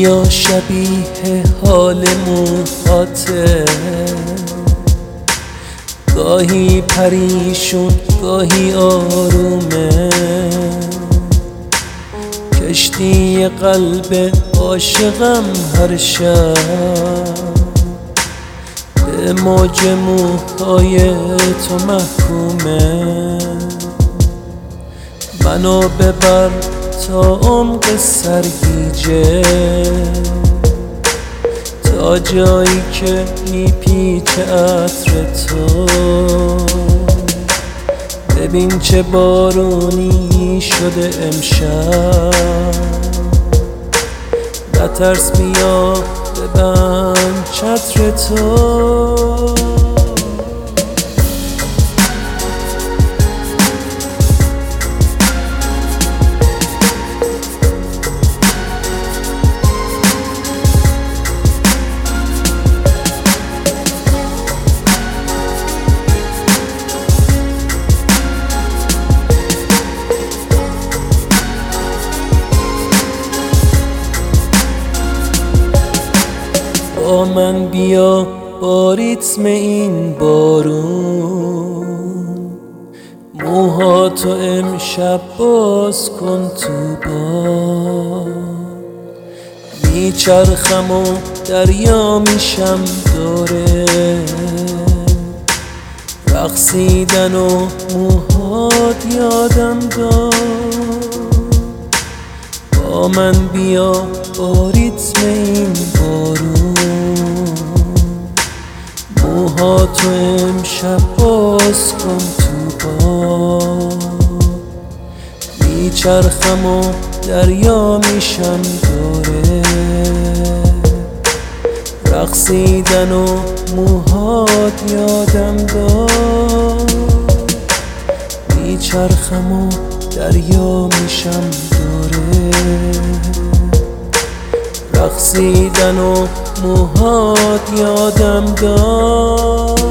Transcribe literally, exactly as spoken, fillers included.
بیا شبیه حال موهاته، گاهی پریشون گاهی آرومه، کشتی قلب عاشقم هر شب به موج موهای تو محکومه. منو ببر تا عمق سرگیجه، تا جایی که میپیچه عطر تو. ببین چه بارونی شده امشب، نترس بیا ببند چتر تو. با من بیا با ریتم این بارون، موهاتو امشب باز کن تو باد. میچرخم و دریا میشم دوره، رقصیدن و موهات یادم داد. با من بیا با ریتم این بارون، موهاتو امشب باز کن تو باد. میچرخم و دریا میشم دوره، رقصیدن و موهات یادم داد. میچرخم و دریا میشم دوره، رقصیدن و موهات یادم داد.